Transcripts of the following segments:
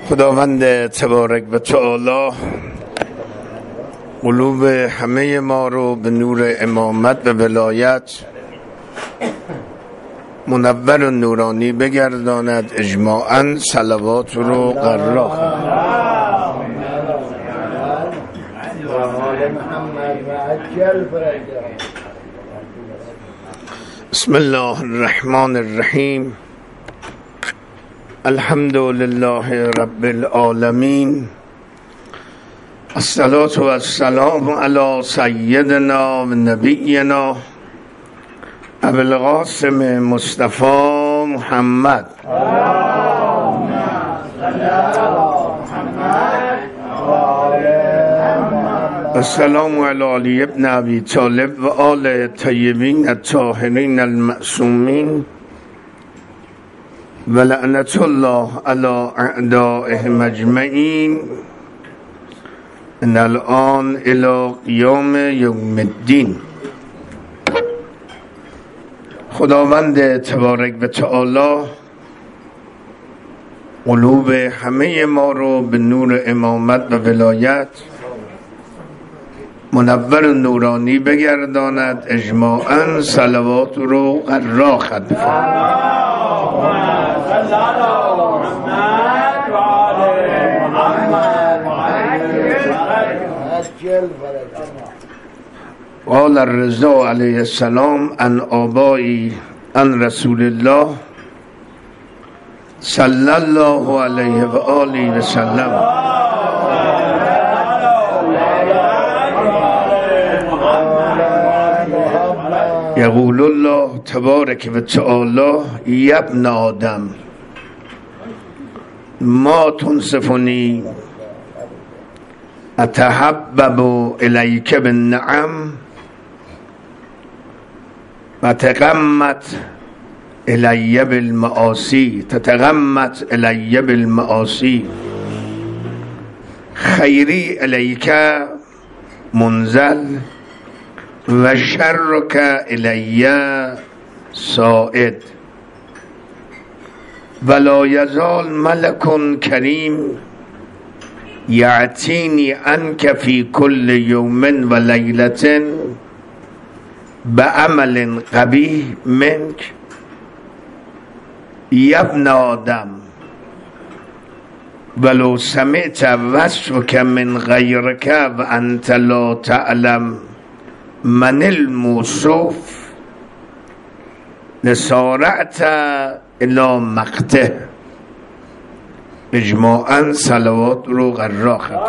خداوند تبارک و تعالی قلوب همه ما رو به نور امامت و ولایت منور و نورانی بگرداند. اجماعاً صلوات رو قرار بسم الله الرحمن الرحیم. الحمد لله رب العالمین. الصلاة و السلام علی سیدنا و نبینا ابو القاسم مصطفی محمد. السلام علی علی ابن ابی طالب و آل طیبین الطاهرین المعصومین و لعنت الله علی اعدائهم اجمعین من الان الی قیام یوم الدین. خداوند تبارک و تعالی قلوب همه ما رو به نور امامت و ولایت منور و نورانی بگرداند. اجماعاً صلوات رو قرار خد قال الرضا علیه السلام عن آبایی عن رسول الله صلی الله علیه و آله و سلم. یقول الله تبارک و تعالی یا ابن آدم ما تنصفنی اتحبب الیک بالنعم و تغمت الی بالمعاصی خیری الیک منزل و شرک الی سائد ولا یزال ملک کریم یعتینی عنک فی کل یوم و لیلة بعمل قبیح منک یا ابن آدم ولو سمعت وصفک من غیرک و انت لا تعلم من الموصوف لسارعت الی مقته. اجماعاً صلوات رو قرار خد.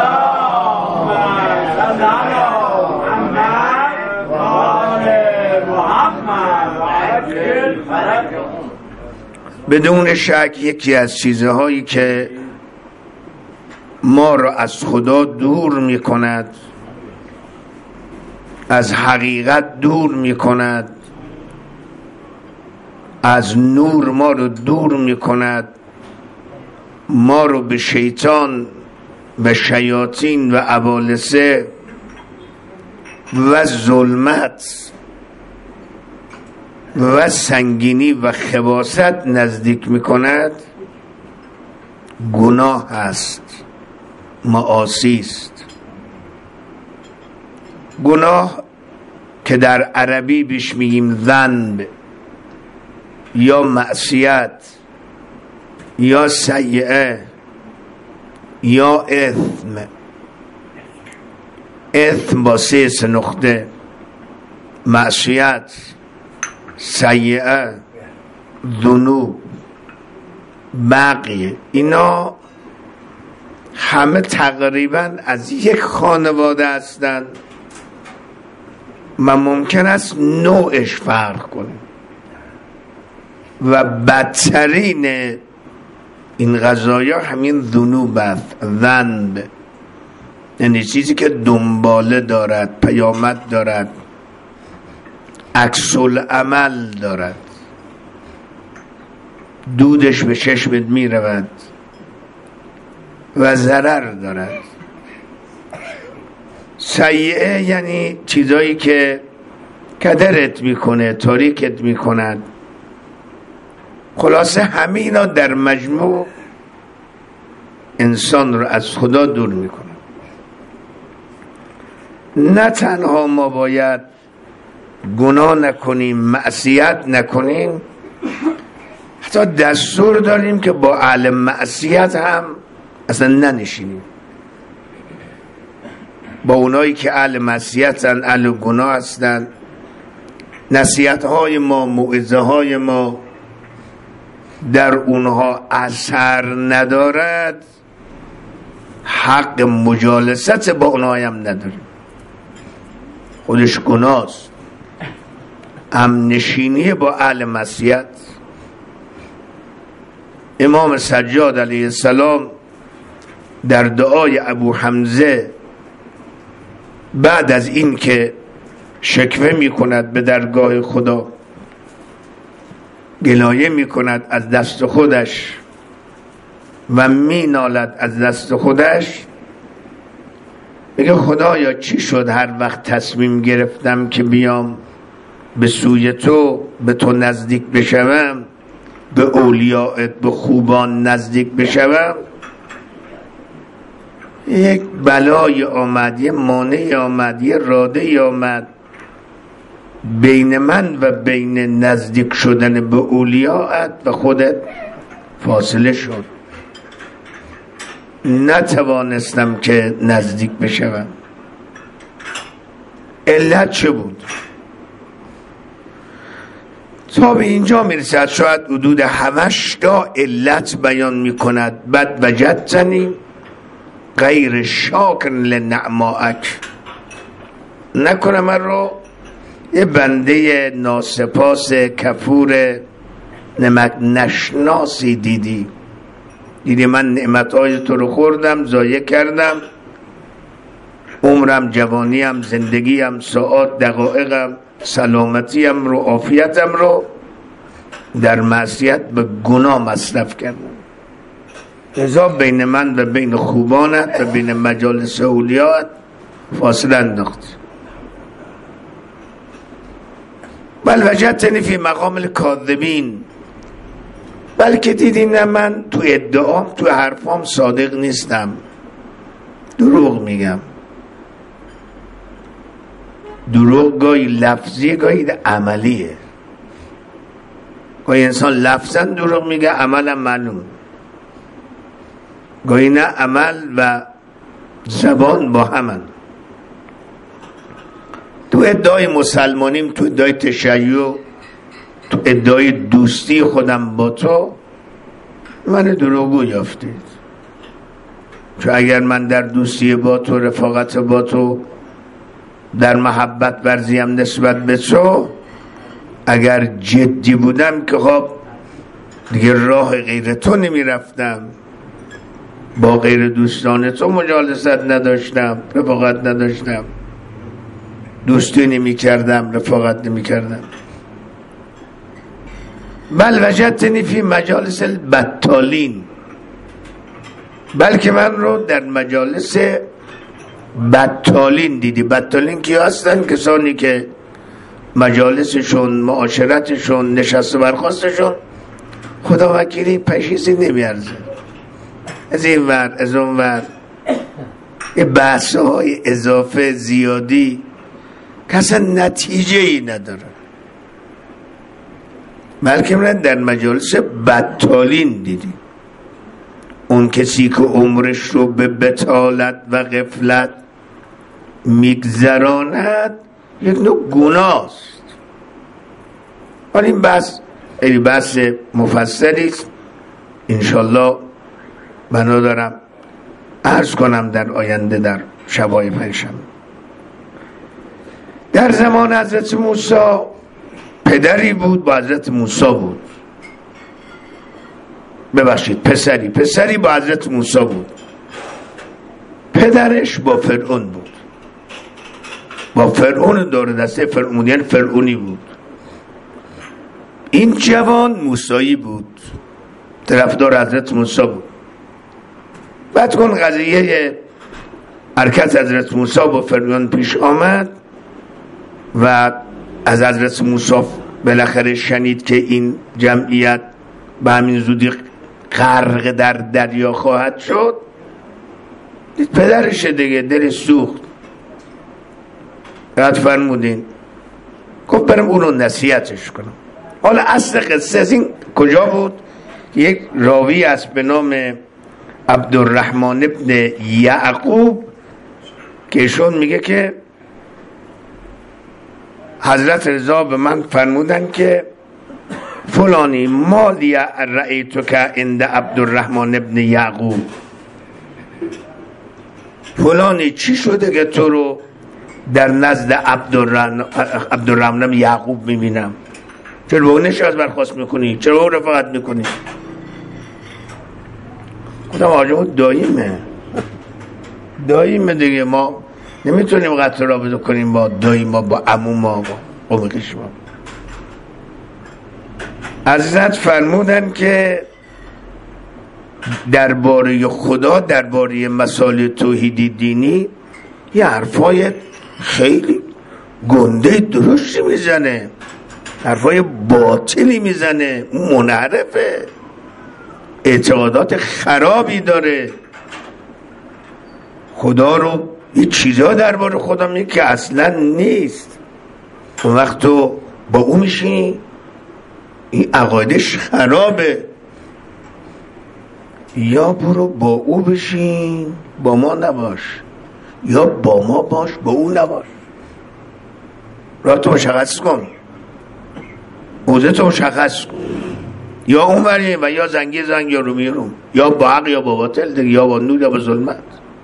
بدون شک یکی از چیزهایی که ما را از خدا دور می کند، از حقیقت دور می کند، از نور ما رو دور می کند، ما رو به شیطان و شیاطین و ابالسه و ظلمت و سنگینی و خباثت نزدیک می کند گناه است، معاصی است. گناه که در عربی بهش میگیم ذنب یا معصیت یا سیئه یا اثم. اثم با 3 نقطه، معصیت، سیئه، ذنوب، بقیه، اینا همه تقریبا از یک خانواده هستند و ممکن است نوعش فرق کنه و بدترین این قضایا همین ذنوب است. ذنب یعنی چیزی که دنباله دارد، پیامد دارد، عکس العمل دارد، دودش به چشمت می رود و ضرر دارد. سیئه یعنی چیزایی که کدرت میکنه، تاریکت میکند. خلاصه همینا در مجموع انسان رو از خدا دور میکنه. نه تنها ما باید گناه نکنیم، معصیت نکنیم، حتی دستور داریم که با اهل معصیت هم اصلا ننشینیم. با اونایی که اهل معصیتن، اهل گناه هستن، نصیحت های ما، موعظه های ما در اونها اثر ندارد، حق مجالست با اونها هم نداریم. خودش گناهست. همنشینی با اهل معصیت. امام سجاد علیه السلام در دعای ابو حمزه بعد از این که شکوه می کند به درگاه خدا، گلایه می کند از دست خودش و می نالد از دست خودش، میگه خدایا چی شد هر وقت تصمیم گرفتم که بیام به سوی تو، به تو نزدیک بشوم، به اولیاءت، به خوبان نزدیک بشوم، یک بلای آمد، یک مانعی آمد، یک راده‌ای آمد بین من و بین نزدیک شدن به اولیاءت و خودت فاصله شد، نتوانستم که نزدیک بشوم. علت چه بود؟ تا به اینجا میرسد شاید حدود 7 علت بیان میکند. بعد وجدتنی غیر شاکر لنعمائک، نکنه من رو یه بنده ناسپاس کفور نمک نشناسی دیدی من نعمتهای تو رو خوردم، ضایع کردم، عمرم، جوانیم، زندگیم، ساعات، دقایقم، سلامتیم رو، عافیتم رو در معصیت به گناه مصرف کردم. لذا بین من و بین خوبانت و بین مجالس اولیات فاصله انداخت. بل وجدتنی فی مقام الکاذبین، بلکه دیدی نه من تو ادعام، تو حرفام صادق نیستم، دروغ میگم. دروغ گاهی لفظی، گاهی عملیه. گاهی انسان لفظا دروغ میگه، عملا معلوم. گاهی نه، عمل و زبان با همن. تو ادعای مسلمانیم، تو ادعای تشیع، تو ادعای دوستی خودم با تو من دروغگو یافتید. چون اگر من در دوستی با تو، رفاقت با تو، در محبت ورزیم نسبت به تو، اگر جدی بودم که خب دیگه راه غیر تو نمی رفتم، با غیر دوستان تو مجالست نداشتم، رفاقت نداشتم، دوستی نمی کردم، رفاقت نمی کردم. بل وجدتنی فی مجالس البطالین، بلکه من رو در مجالس بطالین دیدی. بطالین کی هستن؟ کسانی که مجالسشون، معاشرتشون، نشست و برخاستشون خدا وکیلی پشیزی نمیارزه، از این ور از اون ور، بحث های اضافه زیادی که اصلا نتیجه ای نداره. بلکه من در مجالس بطالین دیدی. اون کسی که عمرش رو به بطالت و غفلت میگذراند یک نوع گناهست. ولی این بحث خیلی بحث مفصلی است، انشالله بنا دارم عرض کنم در آینده در شبای پنجشنبه. در زمان حضرت موسی پدری بود با حضرت موسی بود، ببخشید پسری با حضرت موسی بود. پدرش با فرعون بود، با فرعون دور دسته فرعونیان فرعونی بود. این جوان موسایی بود، طرفدار حضرت موسی بود. بعد کن قضیه حرکت حضرت موسی با فرعون پیش آمد و از حضرت موسی بالاخره شنید که این جمعیت به همین زودی غرق در دریا خواهد شد. دید پدرشه دیگه، دل سوخت. بعد فرمودین گفت برم اون رو نصیحتش کنم. حالا اصل قصه از این کجا بود؟ یک راوی است به نام عبدالرحمن ابن یعقوب که ایشون میگه که حضرت رضا به من فرمودن که فلانی مالی رأیتو که عند عبدالرحمن ابن یعقوب، فلانی چی شده که تو رو در نزد عبدالرحمن ابن یعقوب میبینم؟ چرا به اون نشاز برخواست میکنی؟ چرا به اون رفاقت میکنی؟ گفتم آجا داییمه دیگه، ما نمیتونیم قطع رابطه کنیم با دایی ما، با عمو ما، با قومقش ما. حضرت فرمودن که درباره خدا، درباره مسائل توحیدی دینی یه حرفای خیلی گنده درشتی میزنه، حرفای باطلی میزنه، منحرفه، اعتقادات خرابی داره، خدا رو یه چیزا درباره خدا میگه که اصلا نیست. اون وقت تو با او میشی این عقایدش خرابه، یا برو با او بشین با ما نباش، یا با ما باش با او نباش. راه تو مشخص کن، اوضاع تو مشخص کن، یا اون وریم و یا زنگی زنگ یا رومی روم، یا با حق یا با باطل دیگه، یا با نور یا با ظلمت.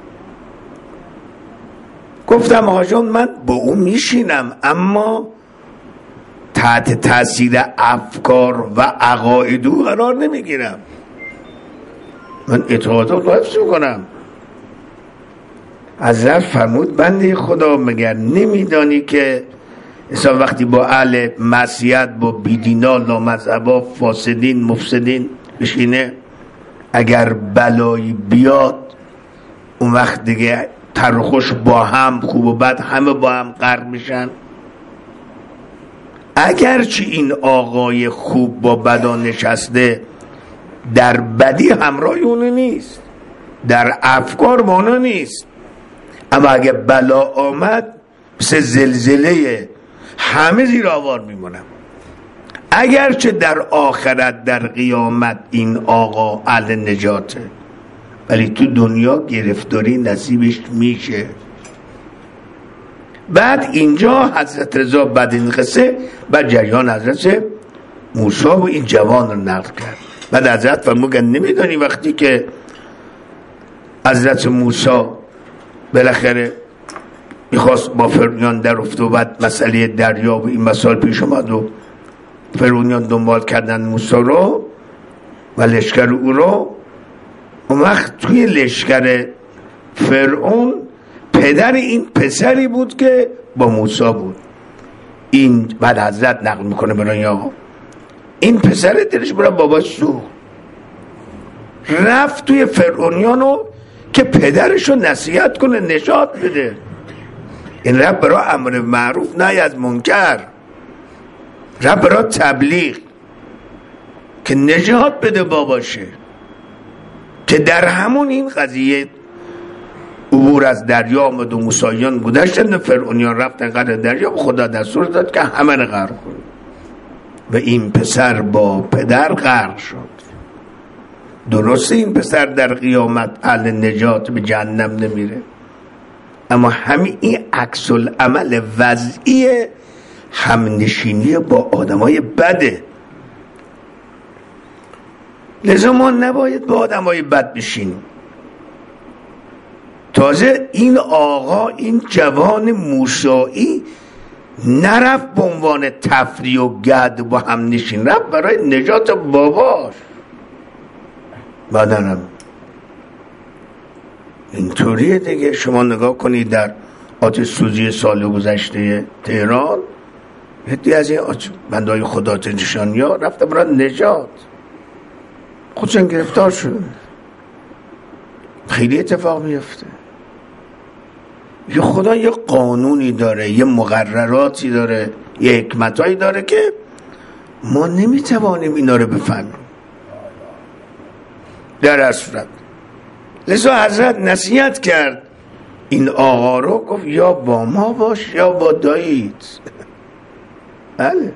گفتم آقا جان من با اون میشینم، اما تحت تاثیر افکار و عقاید او قرار نمیگیرم، من اعتقادات رو حفظ میکنم. حضرت فرمود بنده خدا مگر نمیدانی که انسان وقتی با اهل معصیت، با بیدینا، لامذهبا، فاسدین، مفسدین بشینه، اگر بلایی بیاد اون وقت دیگه تر و خوش با هم، خوب و بد همه با هم غرق میشن. اگرچه این آقای خوب با بدا نشسته در بدی همراه اونو نیست، در افکار با اونو نیست، اما اگه بلا آمد مثل زلزله همه زیر آوار میمونم. اگرچه در آخرت در قیامت این آقا اهل نجاته، ولی تو دنیا گرفتاری نصیبش میشه. بعد اینجا حضرت رضا بعد این قصه بعد جریان حضرت موسی و این جوان رو نقل کرد. بعد حضرت فرمودن نمیدانی وقتی که حضرت موسی بالاخره میخواست با فرعون در افت و بعد مسئله دریا و این مسائل پیش اومد و فرعونیان دنبال کردن موسی رو و لشکر او رو، اون وقت توی لشکر فرعون پدر این پسری بود که با موسی بود. این بعد حضرت نقل میکنه برای آقا این پسر دلش برای باباش سوخت، رفت توی فرعونیانو که پدرشو نصیحت کنه، نشاط بده. این رفت برای امر معروف نهی از منکر، رفت برای تبلیغ که نجات بده باباشه، که در همون این قضیه عبور از دریا آمد و موسیان گذشتن، فرعونیان رفتن قدر دریا و خدا دستور داد که همه رو غرق کنه و این پسر با پدر غرق شد. درسته این پسر در قیامت اهل نجات به جهنم نمیره، اما همین این عکس العمل وضعی همنشینی با آدمای بده. لذا ما نباید با آدمای بد بشینیم. تازه این آقا، این جوان موسایی نرفت به عنوان تفریح و گد با هم نشین، رفت برای نجات باباش. بدنم اینطوریه دیگه. شما نگاه کنید در آتش سوزی سال گذشته تهران، یکی از این بندهای خدا نشانی ها رفته برای نجات، خودشون گرفتار شد. خیلی اتفاق میفته. یه خدا یه قانونی داره، یه مقرراتی داره، یه حکمتایی داره که ما نمیتوانیم اینا رو بفهمیم. در اصل لذا حضرت نصیحت کرد این آقا رو، گفت یا با ما باش یا با داییت. بله،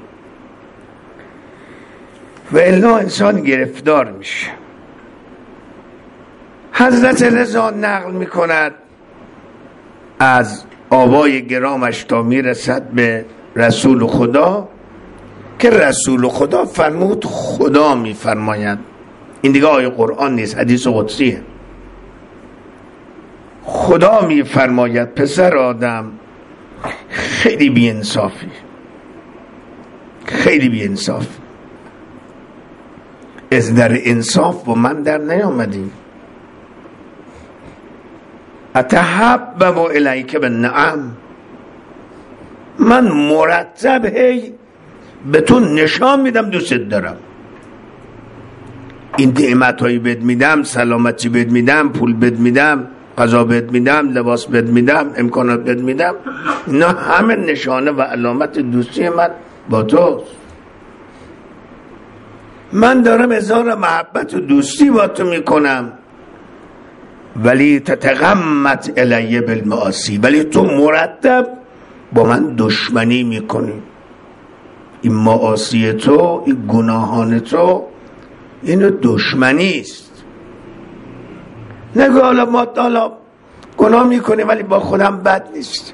و الا انسان گرفتار میشه. حضرت رضا نقل میکند از آبای گرامش تا میرسد به رسول خدا که رسول خدا فرمود خدا میفرماید. این دیگه آیه قرآن نیست، حدیث قدسیه. خدا میفرماید پسر آدم خیلی بی‌انصافی، خیلی بی‌انصافی، از در انصاف با من در نیامدی. اتحبب الیک بالنعم، من مرتب هی به تو نشان میدم دوست دارم. این نعمت هایی بهت میدم، سلامتی بهت میدم، پول بهت میدم، غذا بهت میدم، لباس بهت میدم، امکانات بهت میدم، اینا همه نشانه و علامت دوستی من با توست. من دارم اظهار محبت و دوستی با تو میکنم، ولی تتغمت الی بالمعاصی، ولی تو مرتب با من دشمنی میکنی. این معاصی تو، این گناهان تو، اینو دشمنی است. نگو حالا ما گناه میکنیم ولی با خودم بد نیست.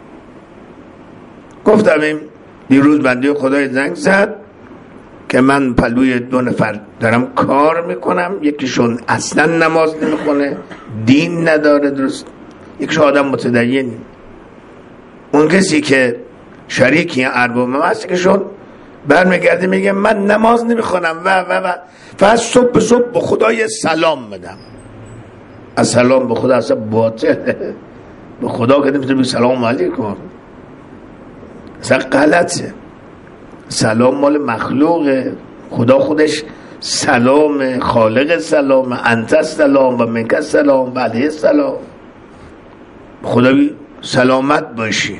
گفتم این دیروز بنده خدای زنگ زد که من پلوی 2 نفر دارم کار میکنم، یکیشون اصلا نماز نمیخونه، دین نداره درست، یکیش آدم متدینی. اون کسی که شریکی ارباب هست یکیشون برمیگرده میگه من نماز نمیخونم و فقط صبح به صبح به خدای سلام بدم. از سلام به خدا اصلا باطله، به خدا که نمیتونه بگه سلام علیکم، اصلا غلطه. سلام مال مخلوقه، خدا خودش سلام، خالق سلام، انت سلام و منک سلام و علیه سلام. خدا سلامت باشی.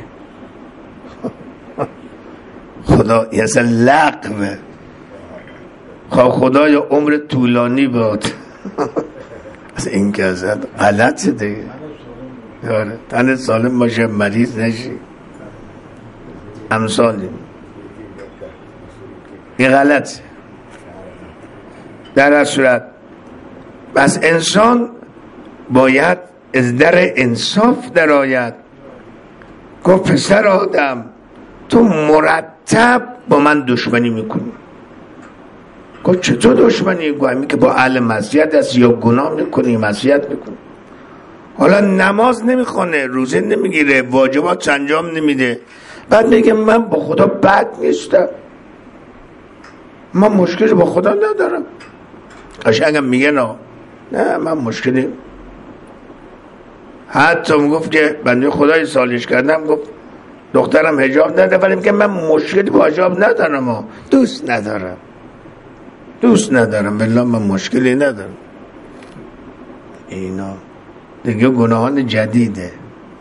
خدا یه اصلا لغوه. خدا یا عمر طولانی باد. اصلا این که ازت غلطه دیگه. تن سالم باشه، مریض نشی، امثالی. این غلطه. در هر صورت بس انسان باید از در انصاف در آید. گفت پسر آدم تو مرتب با من دشمنی میکنی. گفت چطور دشمنی؟ گفت که با اهل معصیت است، یا گناه میکنی، معصیت میکنی. حالا نماز نمیخونه، روزه نمیگیره، واجبات انجام نمیده، بعد میگه من با خدا بد نیستم، من مشکلی با خدا ندارم. قشنگم میگه نه من مشکلی. حتی میگفت که بنده خدای سالش کردم، گفت دخترم حجاب نداره، ولی میگه من مشکلی با حجاب ندارم، دوست ندارم بالله، من مشکلی ندارم. اینا دیگه گناهان جدیده.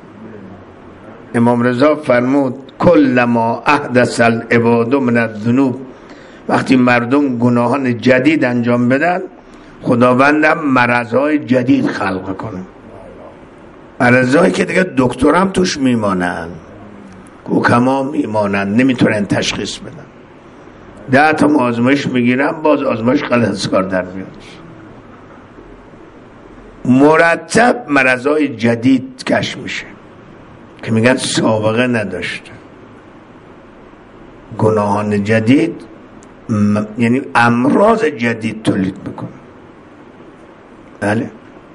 امام رضا فرمود کل ما احدث العباد من الذنوب، وقتی مردم گناهان جدید انجام بدن خداوندم مرضهای جدید خلق کنه، مرضهایی که دیگه دکترم توش میمانن، حکما میمانن، نمیتونن تشخیص بدن. 10 تا آزمایش میگیرن، باز آزمایش غلط کار در میاد. مرتب مرضهای جدید کشف میشه که میگن سابقه نداشته. گناهان جدید یعنی امراض جدید تولید میکنه. بله.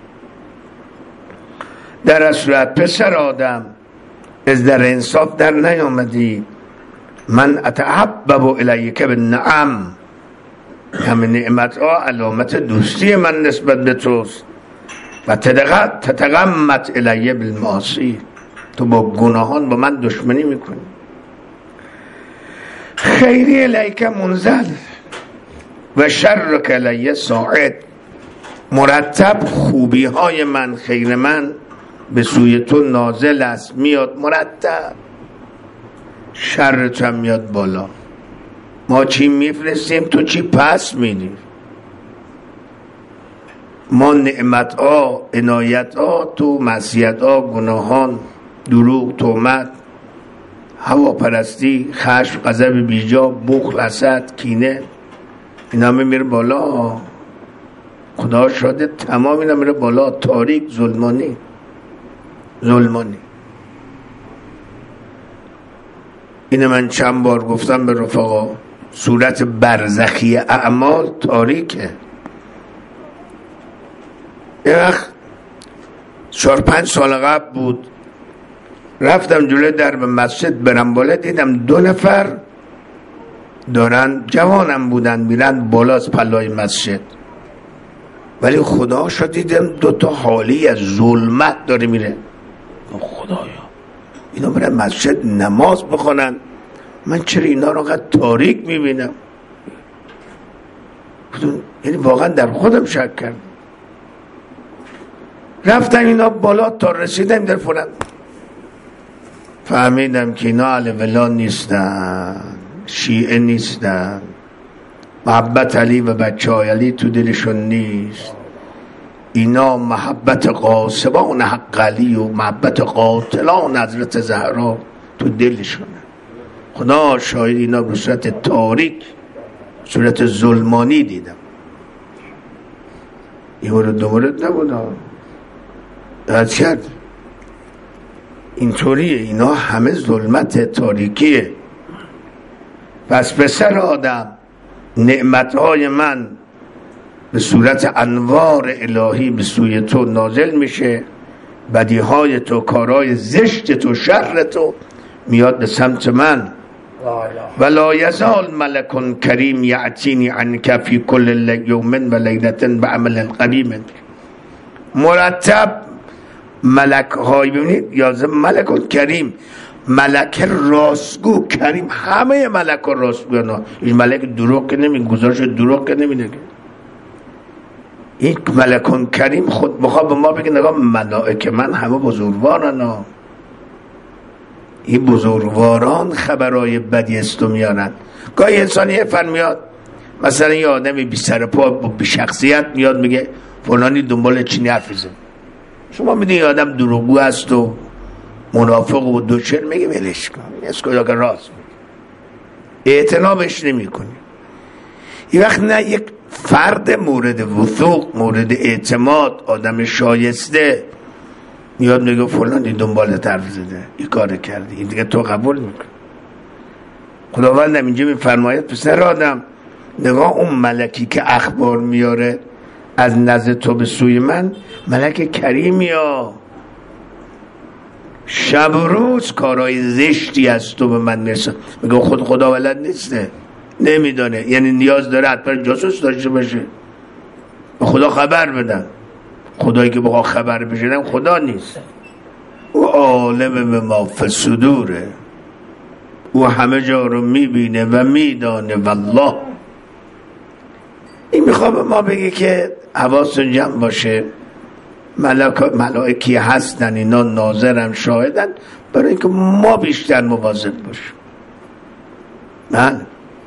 در صورت پسر آدم از در انصاف در نیامدی. من اتحبب الیک بالنعم، همین نعمت ها علامت دوستی من نسبت به توست. و تتغمت الی بالمعاصی، تو با گناهان با من دشمنی میکنی. خیری الیک منزل و شرک الی ساعد، مرتب خوبی های من، خیر من به سوی تو نازل است، میاد مرتب. شرت هم میاد بالا. ما چی میفرستیم تو چی پس میدی. ما نعمت ها، عنایت ها، تو معصیت ها، گناهان، دروغ، تهمت، هواپرستی، خشم، غضب بیجا، بخل، حسد، کینه، اینا میره بالا. خدا شاده تمام اینا میره بالا، تاریک، ظلمانی. اینه من چند بار گفتم به رفقا، صورت برزخی اعمال تاریکه. یه وقت 4-5 سال قبل بود، رفتم جلوی درب مسجد برم بالا، دیدم 2 نفر دارن، جوانم بودن، میرن بالا از پلای مسجد، ولی خدا شد دیدم 2 تا حالی از ظلمت داره میره. خدایا اینا برن مسجد نماز بخونن، من چرا اینا رو قد تاریک میبینم؟ یعنی واقعا در خودم شک کردم. رفتن اینا بالا تا رسیدم در فلان، فهمیدم که اینا اهل ولا نیستن، شیعه نیستن، محبت علی و بچه های علی تو دلشون نیست. اینا محبت قاسبان حق علی و محبت قاتلان حضرت زهرا تو دلشونه. خدا شاید اینا به صورت تاریک، صورت ظلمانی دیدم. یه مورد 2 مورد نبوده، داد کرد اینطوریه. اینا همه ظلمت تاریکیه. پس پسر آدم، نعمتهای من به صورت انوار الهی به سوی تو نازل میشه، بدیهای تو، کارهای زشت تو، شر تو میاد به سمت من. ولا یزال ملک کریم یعتینی عنک فی کل یوم و لیلت بعمل قدیم. مرتب ملک های، ببینید یازم ملک کریم، ملک راستگو، کریم، همه ملک ها راستگو هستند. این ملک دروغ که نمی گزارش دروغ که نمی نگه. این ملک کریم خود بخواه به ما بگه نگاه ملائکه من همه بزرگوارن، این بزرگواران خبرهای بدی است و میارن. گاهی انسانی فرمیاد مثلا یه آدمی بی سر پا بی شخصیت میاد میگه فلانی دنبال چینی حرف میزنه، شما میدونی آدم دروغگو است و منافق و دوچر، میگه ولش کن، اسکویا که راست میگه، اعتنابش نمی کنی. این وقت نه، یک فرد مورد وثوق، مورد اعتماد، آدم شایسته میاد میگه فلانی دنبال طرف زده، این کار کردی، این دیگه تو قبول میکن. خداوند اینجا میفرماید پسر آدم، نگاه اون ملکی که اخبار میاره از نزد تو به سوی من، ملک کریمی ها، شب و روز کارهای زشتی از تو به من میرسه. میگه خود خدا ولد نیسته، نمیدانه، یعنی نیاز داره حتما جاسوس داشته باشه، به خدا خبر بدن. خدایی که بخواه خبر بشنم خدا نیست، او عالم به ما فی الصدوره، او همه جا رو میبینه و میدانه. والله این میخواه به ما بگه که حواستون جمع باشه، ملائکی هستن، اینا ناظرن، شاهدن، برای اینکه ما بیشتر مواظب باشیم. من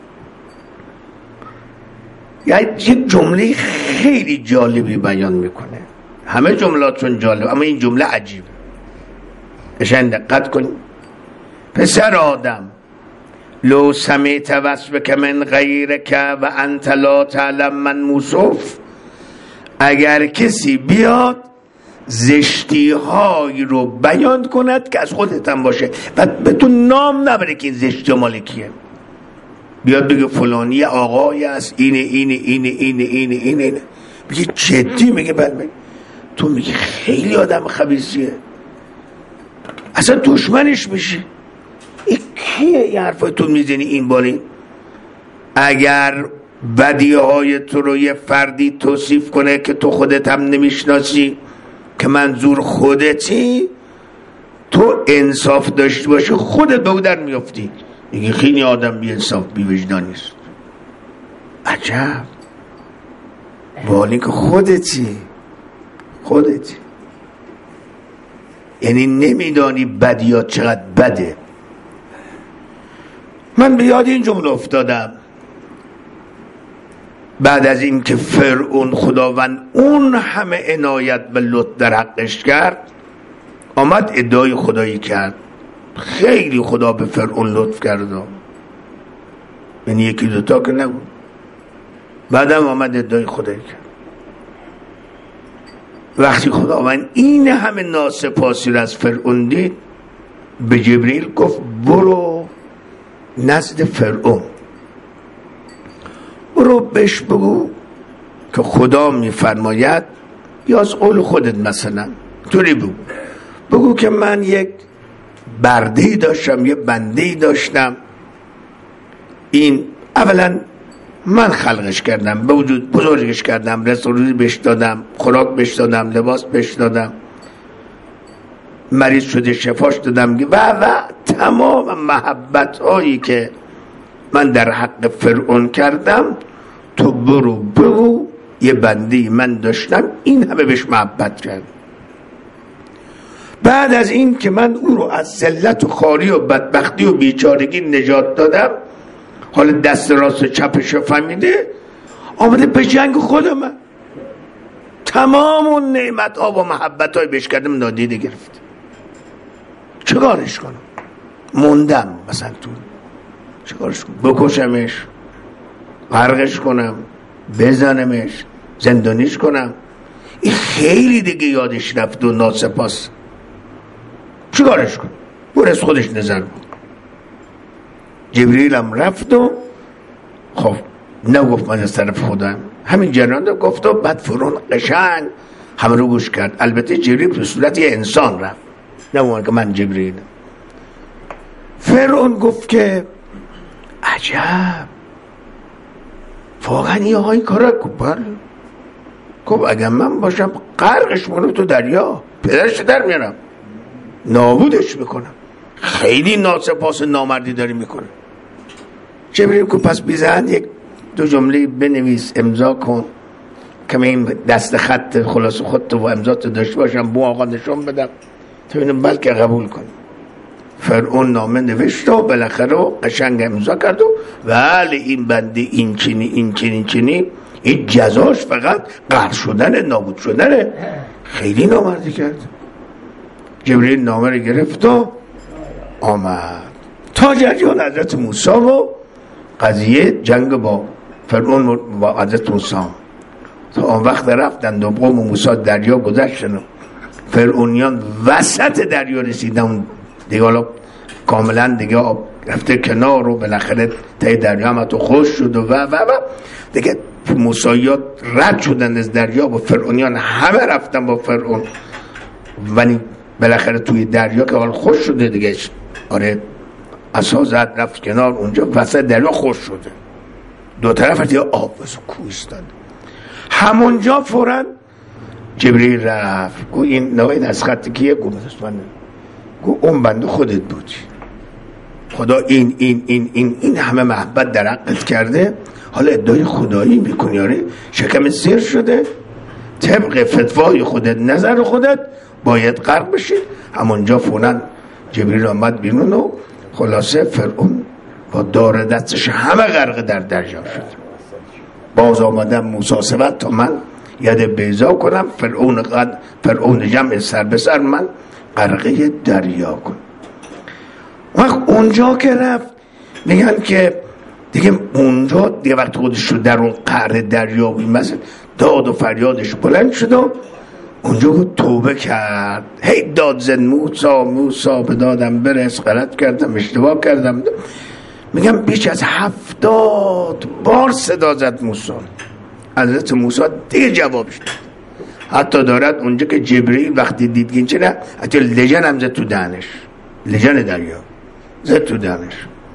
یک جمله خیلی جالبی بیان میکنه، همه جملاتون جالب اما این جمله عجیبه، اشان دقت کنید. پسر آدم، لو سمیت وصفک من غیرک و انت لا تعلم من موصوف، اگر کسی بیاد زشتی های رو بیان کند که از خودت هم باشه و به تو نام نبره که این زشتی مال کیه، بیاد بگه فلانی آقای است، اینه بگه جدی، میگه بله، تو میگه خیلی آدم خبیثیه، اصلا دشمنش میشه، این کیه این حرفای تو میزنی این بالی؟ اگر بدیهای تو رو یه فردی توصیف کنه که تو خودت هم نمیشناسی، که منظور خودتی، تو انصاف داشته باشی خودت به او در میافتی، میگه خیلی آدم بی انصاف بی وجدانیست. عجب، بالی که خودتی، یعنی نمیدانی بدیات چقدر بده. من به یاد این جمله افتادم، بعد از این که فرعون خداوند اون همه عنایت و لطف در حقش کرد، آمد ادعای خدایی کرد. خیلی خدا به فرعون لطف کرد، یعنی یکی دوتا که نبود. بعدم آمد ادعای خدایی کرد. وقتی خداوند این همه ناسپاسی رو از فرعون دید، به جبریل گفت برو نزد فرعون، برو بهش بگو که خدا میفرماید، یا از قول خودت مثلا طوری بگو که من یک برده‌ای داشتم، یه بنده‌ای داشتم، این اولا من خلقش کردم، به وجود بزرگش کردم، رزق و روزی بهش دادم، خوراک بهش دادم، لباس بهش دادم، مریض شده شفاش دادم و تمام محبت هایی که من در حق فرعون کردم تو برو بگو یه بندی من داشتم این همه بهش محبت کرد. بعد از این که من او رو از ذلت و خواری و بدبختی و بیچارگی نجات دادم، حالا دست راست و چپش رو فهمیده، آمده به جنگ خود من، تمام اون نعمت ها و محبت های بهش کردم نادیده گرفت. چیکارش کنم؟ موندم مثلا تو، چیکارش کنم؟ بکشمش، غرقش کنم، بزنمش، زندانیش کنم؟ این خیلی دیگه یادش رفت و ناسپاس. چیکارش کنم؟ برو از خودش نظر بود. جبریل هم رفت و خب نگفت من از طرف خودم، همین جنان رو گفت و بعد فرعون قشنگ همه رو گوش کرد. البته جبریل به صورت یه انسان رفت، نمون که من جبریلم. فرعون گفت که عجب، واقعا یه های کار کبر. گفت اگر من باشم غرقش کنم تو دریا، پدرش در میارم، نابودش میکنم، خیلی ناسپاس نامردی داری میکنه. جبریل که پس بیزن یک دو جمله بنویس، امضا کن که من این دست خط خلاص خودت و امضات داشته باشم، بو آقا نشون بدم تا اینو بلکه قبول کنی. فرعون نامه نوشت و بالاخره قشنگ امضا کرد و ولی این بنده این چینی این جزاش فقط قهر شدن، نابود شدنه. خیلی نامردی کرد. جبریل نامه رو گرفت و آمد تا جریان حضرت موسی و قضیه جنگ با فرعون و حضرت موسی. تا آن وقت رفتند و قوم موسی دریا گذشتن و فرعونیان وسط دریا رسیدن دیگه، حالا کاملا دیگه آب رفته کنار و بالاخره تای دریا هم تو خوش شد و دیگه موسیات رد شدن از دریا و فرعونیان همه رفتن با فرعون، ولی بالاخره توی دریا که حال خوش شده دیگه، آره عصا زد رفت کنار، اونجا وسط دریا خوش شده، دو طرف دیگه آب و کوه استاد. همونجا فوراً جبریل رفت، گو این نوعید از خط کیه؟ گو اون بنده خودت بودی، خدا این همه محبت در حقت کرده، حالا ادعای خدایی میکنی؟ آره شکم سیر شده، طبق فتوای خودت نظر خودت باید غرق بشید. همونجا فوراً جبریل آمد بیرون و خلاصه فرعون با دار دستش همه غرق در دریا شد. باز آمدم موسی سبت تا من ید بیضا کنم، فرعون جمع سر به سر من غرقه دریا کن. وقت اونجا که رفت میگن که دیگه اونجا دیگه وقت خودش رو در اون قعر دریا و این مثل داد و فریادش بلند شد و اونجا بود توبه کرد، هی داد زن موسی به دادم برس، غلط کردم، اشتباه کردم. میگم بیش از 70 بار صدا زد موسی. حضرت موسی دیگه جوابش داد. حتی دارد اونجا که جبریل وقتی دید این چه نه، حتی لجن هم زد تو دهنش، لجن دریا زد تو دهنش.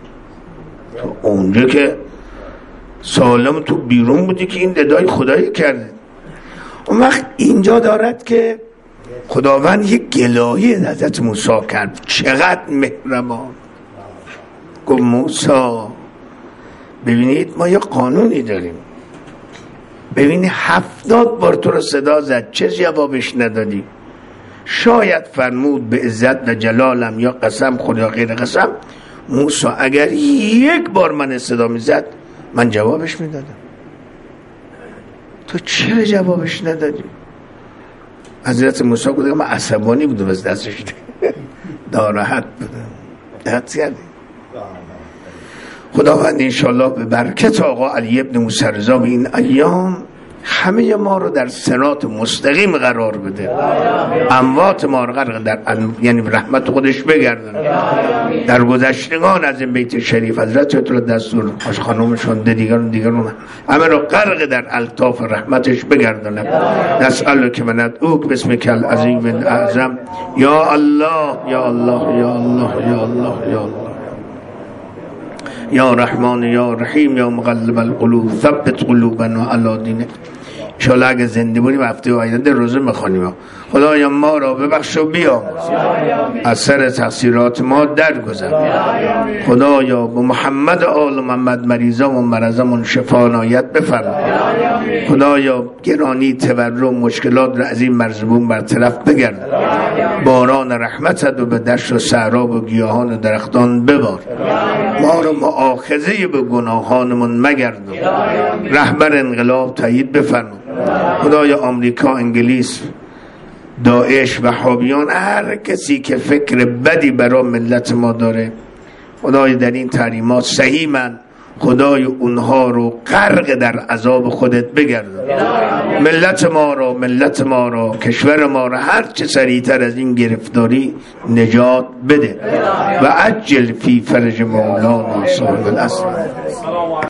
اونجا که سالم تو بیرون بودی که این ندای خدایی کرده. اون وقت اینجا دارد که خداوند یک گلایه حضرت موسی کرد، چقدر مهربان. گفت موسی ببینید ما یه قانونی داریم، ببینی 70 بار تو رو صدا زد، چه جوابش ندادی؟ شاید فرمود به عزت و جلالم یا قسم خدا غیر قسم، موسی اگر یک بار من صدا میزد من جوابش میدادم. تو چرا جوابش ندادی؟ حضرت موسی گفت من عصبانی بودم از دستش ناراحت بودم. دقت کردی؟ خداوند انشالله به برکت آقا علی ابن موسی رضا به این ایام همه ما رو در صراط مستقیم قرار بده، اموات ما رو قرار در یعنی رحمت خودش بگردونه، در گذشتگان از این بیت شریف حضرت رو دستور خوش خانومشون دیگران همه رو غرق در الطاف رحمتش بگردونه. نسأل که من اوک بسم کل عظیم اعظم یا الله یا الله یا الله یا الله یا الله یا رحمان یا رحیم یا مقلب القلوب ثبت قلوبنا علی دینک. انشاءالله اگه زنده بودیم هفته آینده روزه میخوانیم. خدایا ما را ببخش و بیامرز، از سر تقصیرات ما درگذر. خدایا به محمد آل محمد مریضان و مرضمون شفا عنایت بفرما. خدایا گرانی تورم مشکلات را از این مرزبون برطرف بگرد. باران رحمتت رو به دشت و صحرا و گیاهان و درختان ببار. ما رو مؤاخذه به گناهانمون مگردون. رهبر انقلاب تایید بفرما. خدایا آمریکا، انگلیس، داعش، وهابیان، هر کسی که فکر بدی برای ملت ما داره خدای در این تحریمات صحیح من خدای اونها رو غرق در عذاب خودت بگردون. ملت ما رو کشور ما رو هر چه سریعتر از این گرفتاری نجات بده و عجل فی فرج مولانا صاحب الاسر.